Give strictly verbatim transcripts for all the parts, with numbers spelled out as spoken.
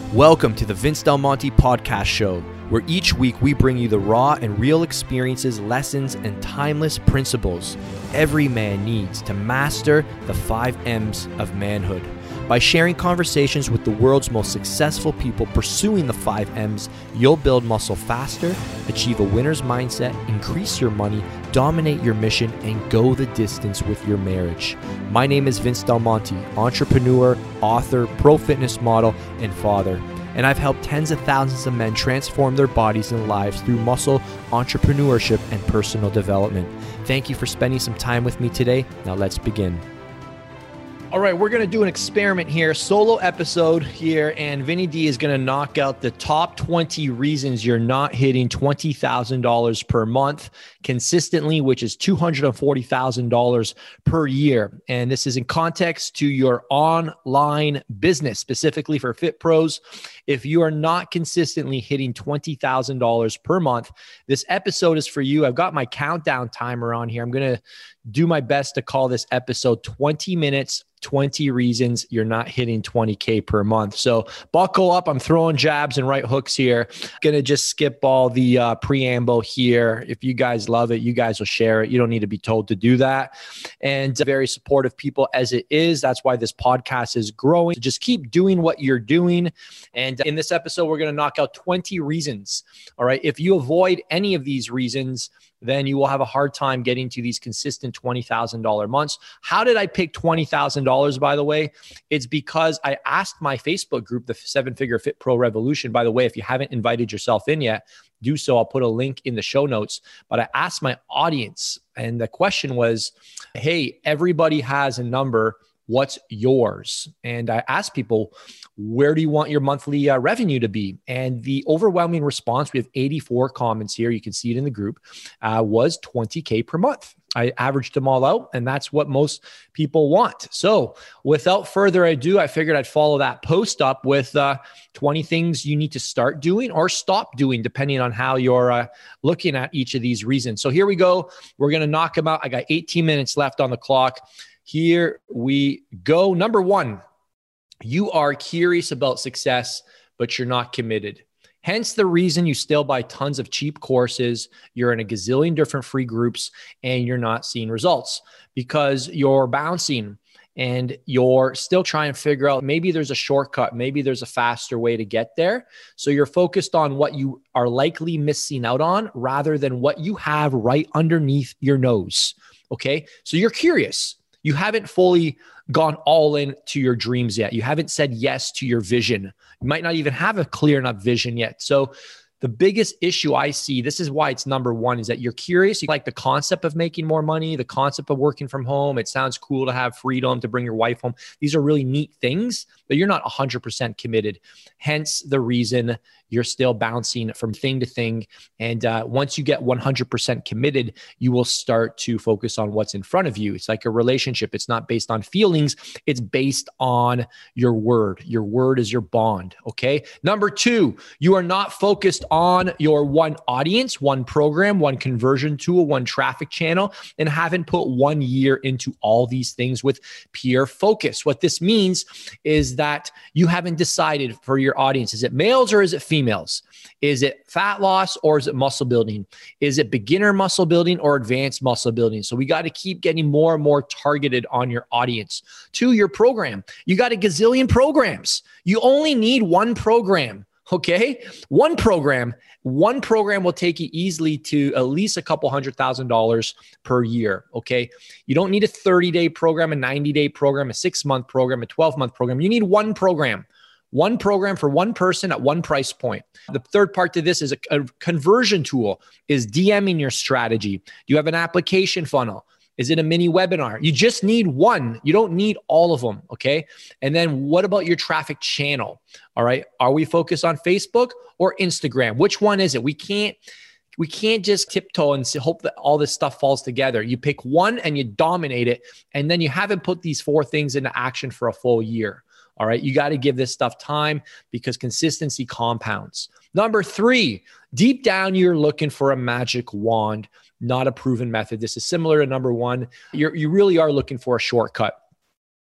Welcome to the Vince Del Monte Podcast Show, where each week we bring you the raw and real experiences, lessons, and timeless principles every man needs to master the five M's of manhood. By sharing conversations with the world's most successful people pursuing the five M's, you'll build muscle faster, achieve a winner's mindset, increase your money, dominate your mission, and go the distance with your marriage. My name is Vince Del Monte, entrepreneur, author, pro fitness model, and father. And I've helped tens of thousands of men transform their bodies and lives through muscle, entrepreneurship, and personal development. Thank you for spending some time with me today. Now let's begin. All right, we're going to do an experiment here, solo episode here, and Vinny D is going to knock out the top twenty reasons you're not hitting twenty thousand dollars per month consistently, which is two hundred forty thousand dollars per year. And this is in context to your online business, specifically for Fit Pros. If you are not consistently hitting twenty thousand dollars per month, this episode is for you. I've got my countdown timer on here. I'm going to do my best to call this episode twenty minutes, twenty reasons you're not hitting twenty K per month. So buckle up. I'm throwing jabs and right hooks here. Going to just skip all the uh, preamble here. If you guys love it, you guys will share it. You don't need to be told to do that. And very supportive people as it is. That's why this podcast is growing. So just keep doing what you're doing. And in this episode, we're going to knock out twenty reasons. All right. If you avoid any of these reasons, then you will have a hard time getting to these consistent twenty thousand dollars months. How did I pick twenty thousand dollars, by the way? It's because I asked my Facebook group, the Seven Figure Fit Pro Revolution. By the way, if you haven't invited yourself in yet, do so. I'll put a link in the show notes. But I asked my audience, and the question was, hey, everybody has a number. What's yours? And I asked people, where do you want your monthly uh, revenue to be? And the overwhelming response, we have eighty-four comments here, you can see it in the group, uh, was twenty K per month. I averaged them all out, and that's what most people want. So without further ado, I figured I'd follow that post up with uh, twenty things you need to start doing or stop doing, depending on how you're uh, looking at each of these reasons. So here we go. We're going to knock them out. I got eighteen minutes left on the clock. Here we go. Number one, you are curious about success, but you're not committed. Hence the reason you still buy tons of cheap courses, you're in a gazillion different free groups, and you're not seeing results because you're bouncing and you're still trying to figure out maybe there's a shortcut, maybe there's a faster way to get there. So you're focused on what you are likely missing out on rather than what you have right underneath your nose. Okay, so you're curious. You haven't fully gone all in to your dreams yet. You haven't said yes to your vision. You might not even have a clear enough vision yet. So the biggest issue I see, this is why it's number one, is that you're curious. You like the concept of making more money, the concept of working from home. It sounds cool to have freedom, to bring your wife home. These are really neat things, but you're not one hundred percent committed. Hence the reason you're still bouncing from thing to thing. And uh, once you get one hundred percent committed, you will start to focus on what's in front of you. It's like a relationship. It's not based on feelings. It's based on your word. Your word is your bond. Okay. Number two, you are not focused on your one audience, one program, one conversion tool, one traffic channel, and haven't put one year into all these things with pure focus. What this means is that you haven't decided for your audience. Is it males or is it females? Is it fat loss or is it muscle building? Is it beginner muscle building or advanced muscle building? So we got to keep getting more and more targeted on your audience. To your program, you got a gazillion programs. You only need one program. Okay. One program, one program will take you easily to at least a couple hundred thousand dollars per year. Okay. You don't need a thirty day program, a ninety day program, a six month program, a twelve month program. You need one program, one program for one person at one price point. The third part to this is a, a conversion tool, is DMing your strategy. Do you have an application funnel? Is it a mini webinar? You just need one. You don't need all of them, okay? And then what about your traffic channel? All right, are we focused on Facebook or Instagram? Which one is it? We can't we can't just tiptoe and hope that all this stuff falls together. You pick one and you dominate it, and then you haven't put these four things into action for a full year. All right, you got to give this stuff time because consistency compounds. Number three, deep down, you're looking for a magic wand, not a proven method. This is similar to number one. You're, you really are looking for a shortcut.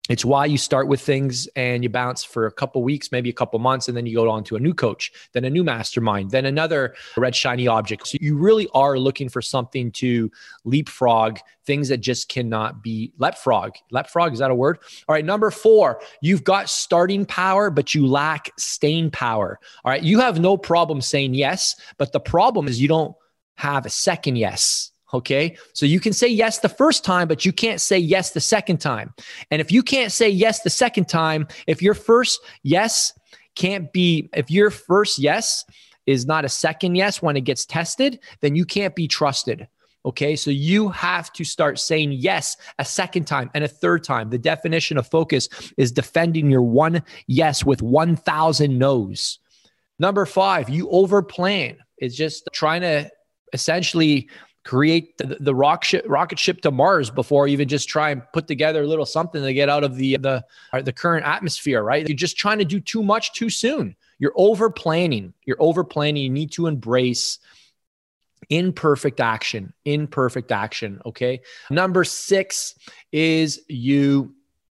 It's why you start with things and you bounce for a couple weeks, maybe a couple months, and then you go on to a new coach, then a new mastermind, then another red shiny object. So you really are looking for something to leapfrog things that just cannot be leapfrog. Leapfrog, is that a word? All right, number four, you've got starting power, but you lack staying power. All right, you have no problem saying yes, but the problem is you don't have a second yes. Okay. So you can say yes the first time, but you can't say yes the second time. And if you can't say yes the second time, if your first yes can't be, if your first yes is not a second yes when it gets tested, then you can't be trusted. Okay. So you have to start saying yes a second time and a third time. The definition of focus is defending your one yes with one thousand no's. Number five, you overplan. It's just trying to essentially create the, the rock ship, rocket ship to Mars before even just try and put together a little something to get out of the, the, the current atmosphere, right? You're just trying to do too much too soon. You're over planning. You're over planning. You need to embrace imperfect action, imperfect action. Okay. Number six is you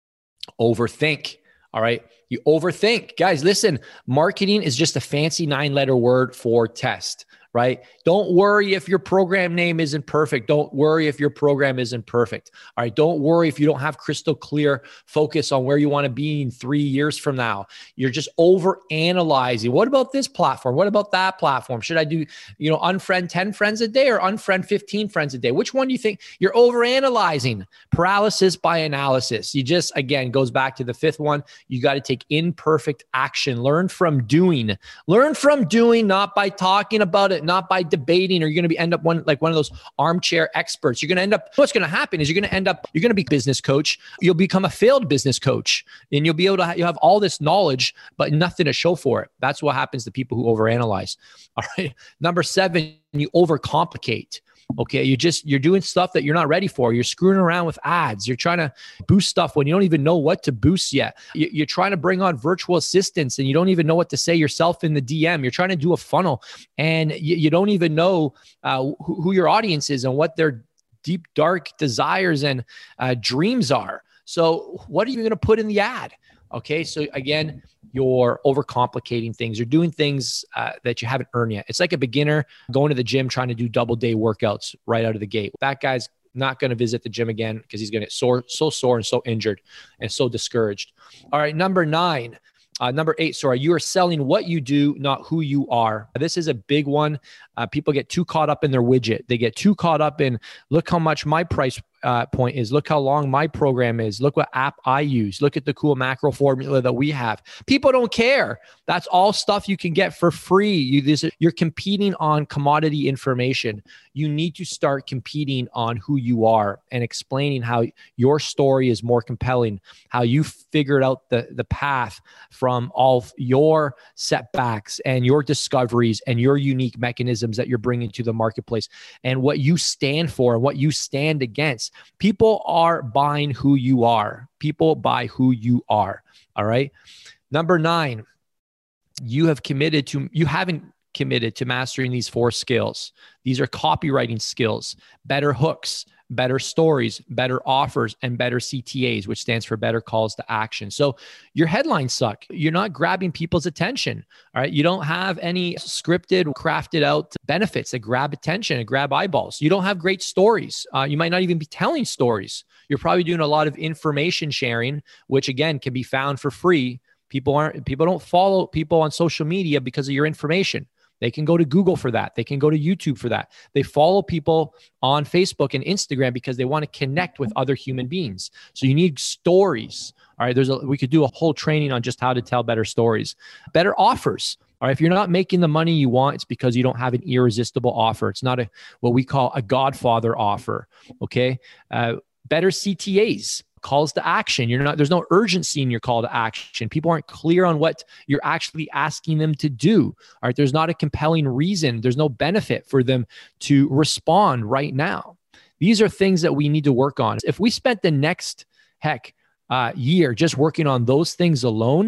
overthink. All right. You overthink. Guys, listen, marketing is just a fancy nine letter word for test. Right? Don't worry if your program name isn't perfect. Don't worry if your program isn't perfect. All right. Don't worry if you don't have crystal clear focus on where you want to be in three years from now. You're just over analyzing. What about this platform? What about that platform? Should I do, you know, unfriend ten friends a day or unfriend fifteen friends a day? Which one do you think? You're over analyzing? Paralysis by analysis. You just, again, goes back to the fifth one. You got to take imperfect action. Learn from doing. Learn from doing, not by talking about it, not by debating, or you're going to be end up one like one of those armchair experts. You're going to end up, what's going to happen is you're going to end up, you're going to be a business coach. You'll become a failed business coach, and you'll be able to, ha- you have all this knowledge, but nothing to show for it. That's what happens to people who overanalyze. All right. Number seven, you overcomplicate. Okay. You just, you're doing stuff that you're not ready for. You're screwing around with ads. You're trying to boost stuff when you don't even know what to boost yet. You're trying to bring on virtual assistants and you don't even know what to say yourself in the D M. You're trying to do a funnel and you, you don't even know uh, who, who your audience is and what their deep, dark desires and uh, dreams are. So what are you going to put in the ad? Okay. So again, you're overcomplicating things. You're doing things uh, that you haven't earned yet. It's like a beginner going to the gym, trying to do double day workouts right out of the gate. That guy's not going to visit the gym again because he's going to get sore, so sore and so injured and so discouraged. All right. Number nine, uh, number eight, sorry, you are selling what you do, not who you are. This is a big one. Uh, people get too caught up in their widget. They get too caught up in, look how much my price Uh, point is, look how long my program is. Look what app I use. Look at the cool macro formula that we have. People don't care. That's all stuff you can get for free. You, this, you're competing on commodity information. You need to start competing on who you are and explaining how your story is more compelling, how you figured out the, the path from all of your setbacks and your discoveries and your unique mechanisms that you're bringing to the marketplace and what you stand for and what you stand against. People are buying who you are. People buy who you are. All right. Number nine, you have committed to, you haven't committed to mastering these four skills. These are copywriting skills, better hooks, better stories, better offers, and better C T As, which stands for better calls to action. So your headlines suck. You're not grabbing people's attention. All right. You don't have any scripted, crafted out benefits that grab attention and grab eyeballs. You don't have great stories. Uh, you might not even be telling stories. You're probably doing a lot of information sharing, which again can be found for free. People aren't, people don't follow people on social media because of your information. They can go to Google for that. They can go to YouTube for that. They follow people on Facebook and Instagram because they want to connect with other human beings. So you need stories. All right. There's a, we could do a whole training on just how to tell better stories, better offers. All right. If you're not making the money you want, it's because you don't have an irresistible offer. It's not a, what we call a Godfather offer. Okay. Uh, better C T As. Calls to action. You're not, there's no urgency in your call to action. People aren't clear on what you're actually asking them to do. All right. There's not a compelling reason. There's no benefit for them to respond right now. These are things that we need to work on. If we spent the next heck uh, year just working on those things alone,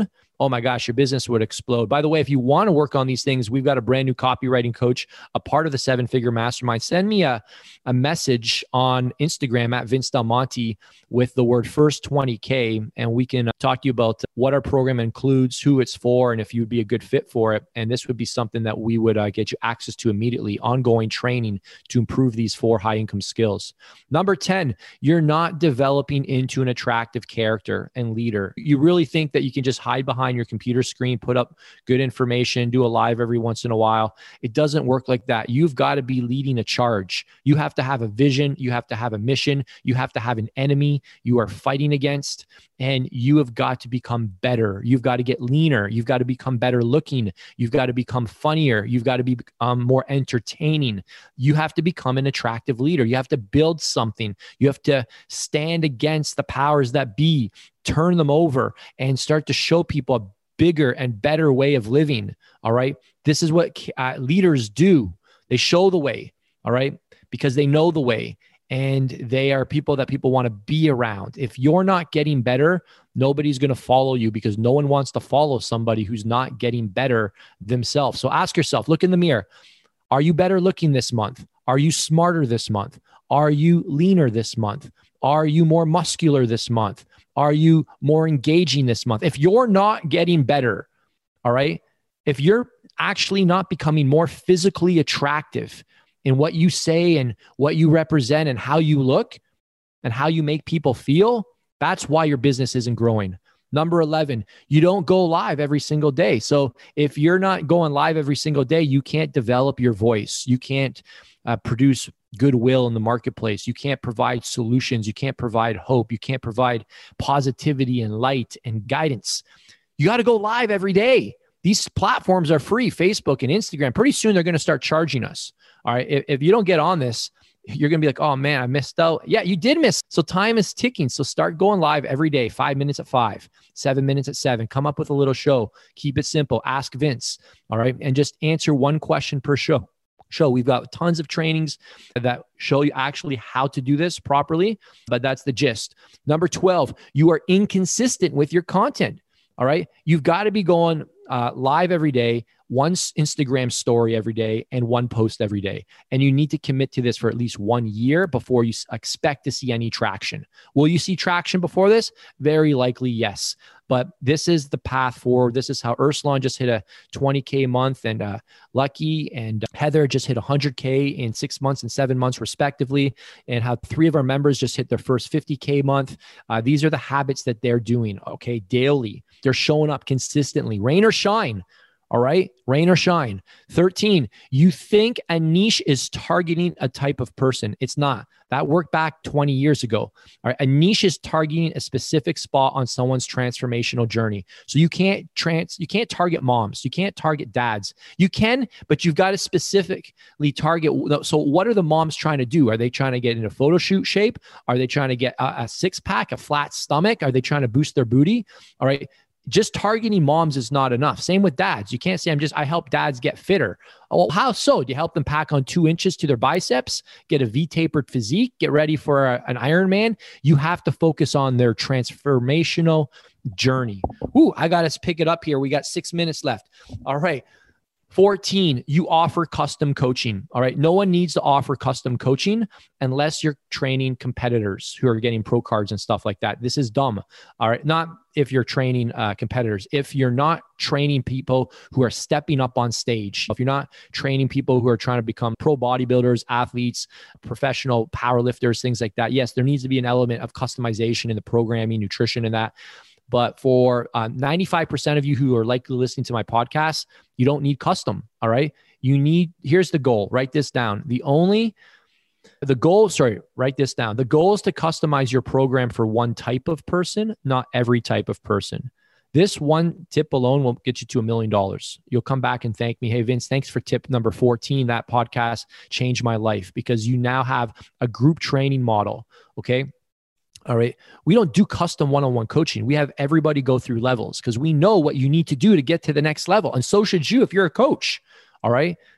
oh my gosh, your business would explode. By the way, if you want to work on these things, we've got a brand new copywriting coach, a part of the seven figure mastermind. Send me a, a message on Instagram at Vince Del Monte with the word first twenty K, and we can talk to you about what our program includes, who it's for, and if you would be a good fit for it. And this would be something that we would uh, get you access to immediately, ongoing training to improve these four high income skills. Number ten, you're not developing into an attractive character and leader. You really think that you can just hide behind your computer screen, put up good information, do a live every once in a while. It doesn't work like that. You've got to be leading a charge. You have to have a vision. You have to have a mission. You have to have an enemy you are fighting against, and you have got to become better. You've got to get leaner. You've got to become better looking. You've got to become funnier. You've got to be um, more entertaining. You have to become an attractive leader. You have to build something. You have to stand against the powers that be, turn them over, and start to show people a bigger and better way of living. All right. This is what uh, leaders do. They show the way. All right. Because they know the way, and they are people that people want to be around. If you're not getting better, nobody's going to follow you, because no one wants to follow somebody who's not getting better themselves. So ask yourself, look in the mirror. Are you better looking this month? Are you smarter this month? Are you leaner this month? Are you more muscular this month? Are you more engaging this month? If you're not getting better, all right, if you're actually not becoming more physically attractive in what you say and what you represent and how you look and how you make people feel, that's why your business isn't growing. Number eleven, you don't go live every single day. So if you're not going live every single day, you can't develop your voice. You can't uh, produce goodwill in the marketplace. You can't provide solutions. You can't provide hope. You can't provide positivity and light and guidance. You got to go live every day. These platforms are free, Facebook and Instagram. Pretty soon they're going to start charging us. All right. If, if you don't get on this, you're going to be like, oh man, I missed out. Yeah, you did miss. So time is ticking. So start going live every day, five minutes at five, seven minutes at seven. Come up with a little show. Keep it simple. Ask Vince. All right. And just answer one question per show. Show. We've got tons of trainings that show you actually how to do this properly, but that's the gist. Number twelve, you are inconsistent with your content. All right. You've got to be going uh, live every day, one Instagram story every day, and one post every day. And you need to commit to this for at least one year before you expect to see any traction. Will you see traction before this? Very likely, yes. But this is the path forward. This is how Ursulon just hit a twenty K month, and uh, Lucky and Heather just hit one hundred K in six months and seven months respectively, and how three of our members just hit their first fifty K month. Uh, these are the habits that they're doing, okay, daily. They're showing up consistently, rain or shine. All right. Rain or shine. thirteen, you think a niche is targeting a type of person. It's not. That worked back twenty years ago. All right. A niche is targeting a specific spot on someone's transformational journey. So you can't trans, you can't target moms. You can't target dads. You can, but you've got to specifically target. So what are the moms trying to do? Are they trying to get into photo shoot shape? Are they trying to get a, a six pack, a flat stomach? Are they trying to boost their booty? All right. Just targeting moms is not enough. Same with dads. You can't say, I'm just, I help dads get fitter. Oh, how so? Do you help them pack on two inches to their biceps, get a V-tapered physique, get ready for a, an Ironman? You have to focus on their transformational journey. Ooh, I got to pick it up here. We got six minutes left. All right. fourteen, you offer custom coaching. All right. No one needs to offer custom coaching unless you're training competitors who are getting pro cards and stuff like that. This is dumb. All right. Not if you're training uh, competitors. If you're not training people who are stepping up on stage, if you're not training people who are trying to become pro bodybuilders, athletes, professional powerlifters, things like that, yes, there needs to be an element of customization in the programming, nutrition, and that. But for uh, ninety-five percent of you who are likely listening to my podcast, you don't need custom. All right. You need, here's the goal. Write this down. The only, the goal, sorry, write this down. The goal is to customize your program for one type of person, not every type of person. This one tip alone will get you to a million dollars. You'll come back and thank me. Hey, Vince, thanks for tip number fourteen. That podcast changed my life, because you now have a group training model. Okay. All right. We don't do custom one-on-one coaching. We have everybody go through levels, because we know what you need to do to get to the next level. And so should you if you're a coach. All right.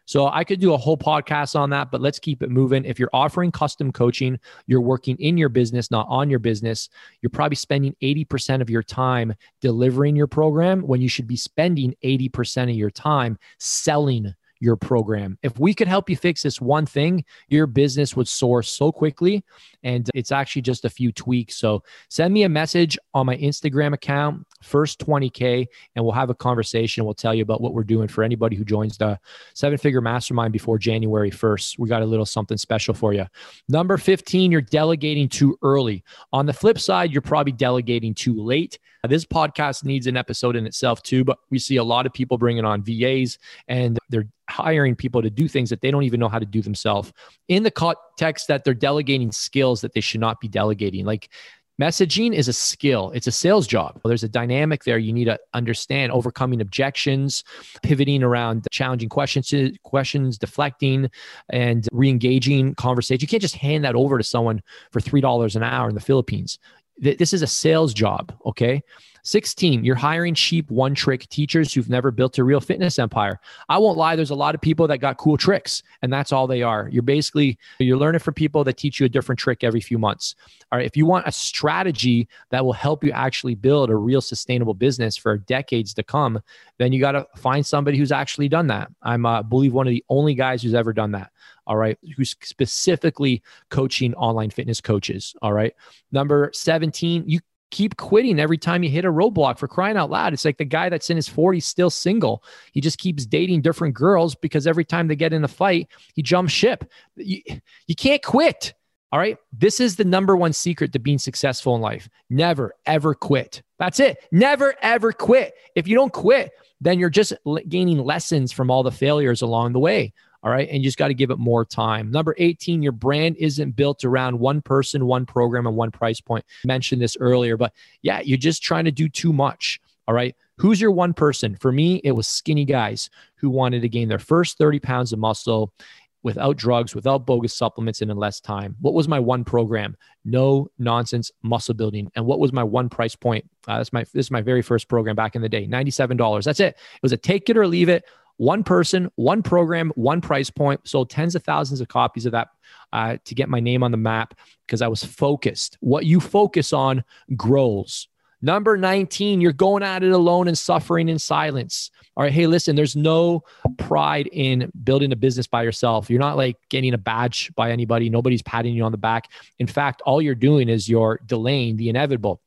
So I could do a whole podcast on that, but let's keep it moving. If you're offering custom coaching, you're working in your business, not on your business. You're probably spending eighty percent of your time delivering your program when you should be spending eighty percent of your time selling your program. If we could help you fix this one thing, your business would soar so quickly. And it's actually just a few tweaks. So send me a message on my Instagram account, first twenty K, and we'll have a conversation. We'll tell you about what we're doing for anybody who joins the seven figure mastermind before January first. We got a little something special for you. Number fifteen, you're delegating too early. On the flip side, you're probably delegating too late. This podcast needs an episode in itself too, but we see a lot of people bringing on V As and they're hiring people to do things that they don't even know how to do themselves, in the context that they're delegating skills that they should not be delegating. Like, messaging is a skill. It's a sales job. There's a dynamic there. You need to understand overcoming objections, pivoting around challenging questions, questions, deflecting, and re-engaging conversation. You can't just hand that over to someone for three dollars an hour in the Philippines. This is a sales job, okay? sixteen, you're hiring cheap one-trick teachers who've never built a real fitness empire. I won't lie, there's a lot of people that got cool tricks, and that's all they are. You're basically, you're learning from people that teach you a different trick every few months. All right, if you want a strategy that will help you actually build a real sustainable business for decades to come, then you got to find somebody who's actually done that. I'm, I uh, believe, one of the only guys who's ever done that. All right, who's specifically coaching online fitness coaches. All right. Number seventeen, you keep quitting every time you hit a roadblock, for crying out loud. It's like the guy that's in his forties, still single. He just keeps dating different girls because every time they get in a fight, he jumps ship. You, you can't quit. All right. This is the number one secret to being successful in life. Never, ever quit. That's it. Never, ever quit. If you don't quit, then you're just gaining lessons from all the failures along the way. All right. And you just got to give it more time. Number eighteen, your brand isn't built around one person, one program, and one price point. I mentioned this earlier, but yeah, you're just trying to do too much. All right. Who's your one person? For me, it was skinny guys who wanted to gain their first thirty pounds of muscle without drugs, without bogus supplements, and in less time. What was my one program? No nonsense muscle building. And what was my one price point? Uh, that's my, this is my very first program back in the day, ninety-seven dollars. That's it. It was a take it or leave it. One person, one program, one price point. Sold tens of thousands of copies of that uh, to get my name on the map because I was focused. What you focus on grows. Number nineteen, you're going at it alone and suffering in silence. All right. Hey, listen, there's no pride in building a business by yourself. You're not like getting a badge by anybody. Nobody's patting you on the back. In fact, all you're doing is you're delaying the inevitable.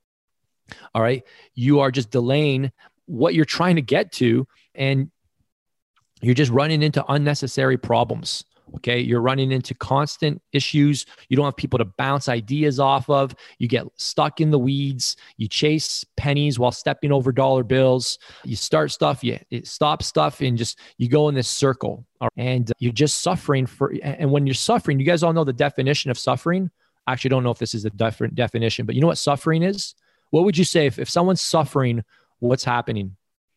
All right. You are just delaying what you're trying to get to, and you're just running into unnecessary problems. Okay. You're running into constant issues. You don't have people to bounce ideas off of. You get stuck in the weeds. You chase pennies while stepping over dollar bills. You start stuff, you stop stuff, and just, you go in this circle, and you're just suffering for, and when you're suffering, you guys all know the definition of suffering. I actually don't know if this is a different definition, but you know what suffering is? What would you say if, if someone's suffering, what's happening?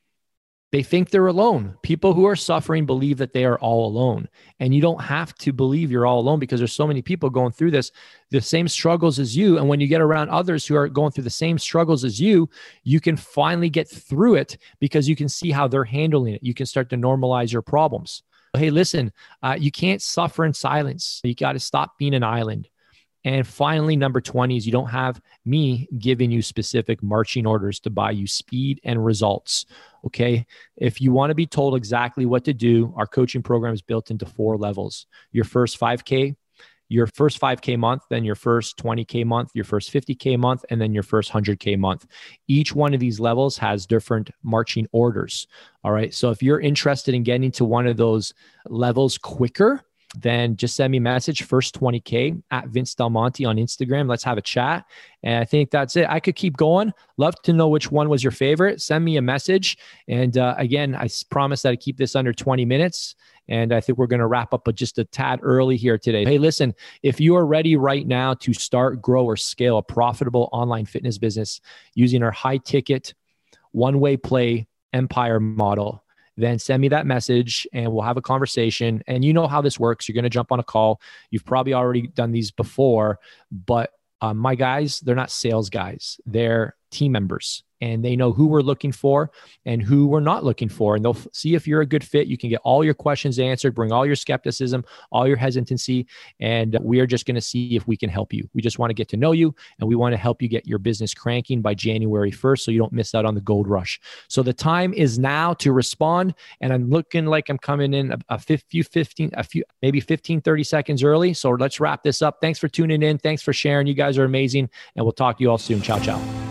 They think they're alone. People who are suffering believe that they are all alone. And you don't have to believe you're all alone, because there's so many people going through this, the same struggles as you. And when you get around others who are going through the same struggles as you, you can finally get through it because you can see how they're handling it. You can start to normalize your problems. Hey, listen, uh, you can't suffer in silence. You got to stop being an island. And finally, number twenty is you don't have me giving you specific marching orders to buy you speed and results. Okay. If you want to be told exactly what to do, our coaching program is built into four levels. Your first five K, your first five K month, then your first twenty K month, your first fifty K month, and then your first one hundred K month. Each one of these levels has different marching orders. All right. So if you're interested in getting to one of those levels quicker, then just send me a message, first twenty K at Vince Del Monte on Instagram. Let's have a chat. And I think that's it. I could keep going. Love to know which one was your favorite. Send me a message. And uh, again, I promise that I keep this under twenty minutes. And I think we're going to wrap up, but just a tad early here today. Hey, listen, if you are ready right now to start, grow, or scale a profitable online fitness business using our high ticket, one-way play empire model, then send me that message and we'll have a conversation. And you know how this works. You're going to jump on a call. You've probably already done these before, but um, my guys, they're not sales guys. They're team members. and they know who we're looking for and who we're not looking for. And they'll f- see if you're a good fit. You can get all your questions answered, bring all your skepticism, all your hesitancy, and we are just going to see if we can help you. We just want to get to know you, and we want to help you get your business cranking by January first so you don't miss out on the gold rush. So the time is now to respond, and I'm looking like I'm coming in a, a few fifteen, a few, maybe fifteen, thirty seconds early. So let's wrap this up. Thanks for tuning in. Thanks for sharing. You guys are amazing, and we'll talk to you all soon. Ciao, ciao.